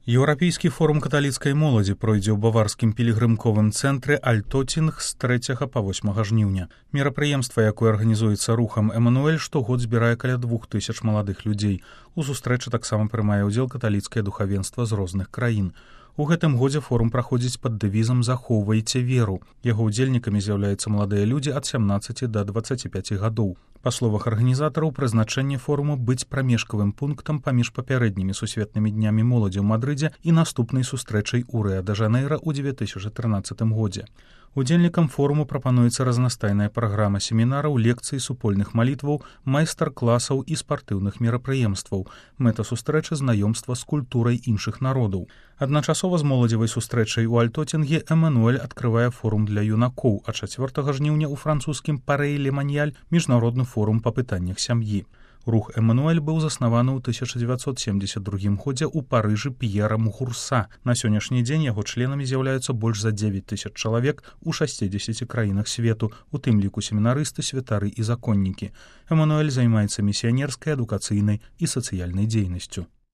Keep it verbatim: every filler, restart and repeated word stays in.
Еўрапейскі форум каталіцкай моладзі пройдзе ў баварскім пілігрымковым цэнтры Альтотінг з трэцяга па восьмага жніўня. Мерапрыемства, якое арганізуецца рухам Эмануэль, штогод збірае каля двух тысяч маладых людзей. У сустрэчы таксама прымае ўдзел каталіцкае духавенства з розных краін. У гэтым годзе форум праходзіць пад дэвізам «Захоўвайце веру». Яго ўдзельнікамі з'яўляюцца маладыя людзі ад сямнаццаці да дваццаці пяці гадоў. Па словах арганізатараў, прызначэнне форуму быць прамежкавым пунктам паміж папярэднімі сусветнымі днямі моладзі ў Мадрыдзе і наступнай сустрэчай у Рыа-дэ-Жанэйра ў дзве тысячы трынаццатым годзе. Удзельнікам форуму прапануецца разнастайная праграма семінараў, лекцый, супольных малітваў, майстар-класаў і спартыўных мерапрыемстваў. Мэта сустрэчы — знаёмства з культурай іншых народаў. Адначасова з моладзевай сустрэчай у Альтотінге Эмануэль адкрывае форум для юнакоў, а чацвёртага жніўня ў французскім Парэй-ле-Маньяль міжнародны форум па пытаннях сям'і. Рух Эмануэль быў заснаваны ў тысяча дзевяцьсот семдзесят другім годзе ў Парыжы П'ерам Гурса. На сённяшні дзень яго членамі з'яўляюцца больш за дзевяць тысяч чалавек у шасцідзесяці краінах свету, у тым ліку семінарысты, святары і законнікі. Эмануэль займаецца місіянерскай, адукацыйнай і сацыяльнай дзейнасцю.